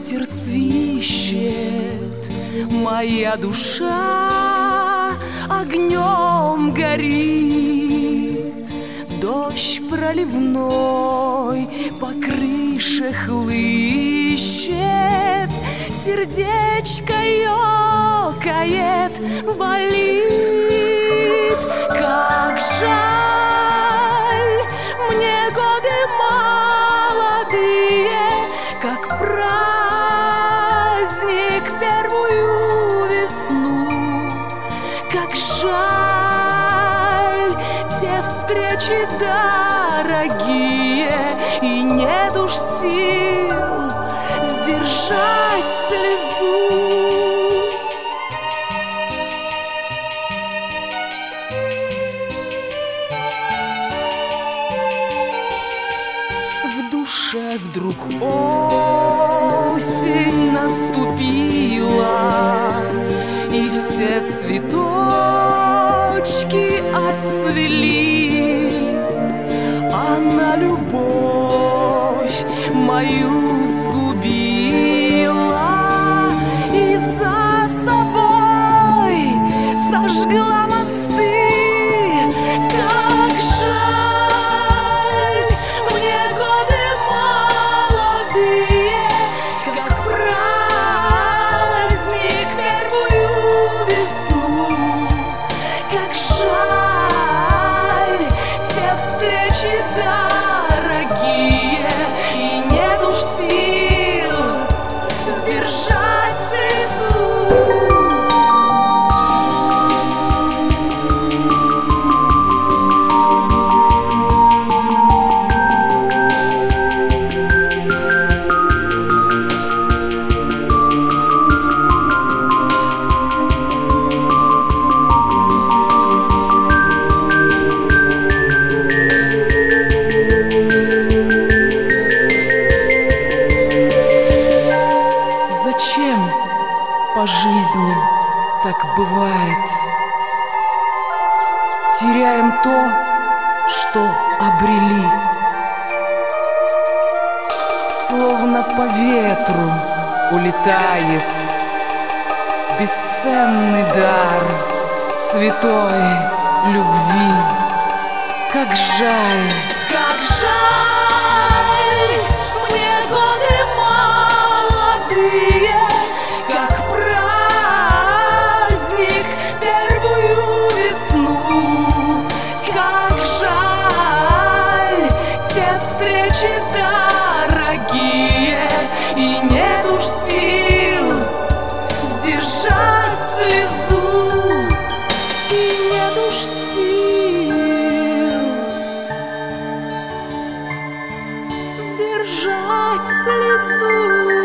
ветер свищет, моя душа огнем горит. Дождь проливной по крыше хлыщет, сердечко ёкает, болит. Как жаль, мне годы молодые, как праздник первую весну. Как жаль, те встречи дорогие, и нет уж сил сдержать слезу. В душе вдруг осень наступила, и все цветочки отцвели. Она любовь мою сгубила и за собой сожгла мосты. Как жаль, мне годы молодые, как праздник первую весну. Как жаль, те встречи дорогие, и нет уж сил сдержать слезу. Зачем по жизни так бывает? Теряем то, что обрели. Словно по ветру улетает бесценный дар святой любви. Как жаль, как жаль, мне годы молодые, как праздник первую весну. Как жаль, те встречи дорогие, и нет уж сил сдержать слезу. И нет уж сил сдержать слезу.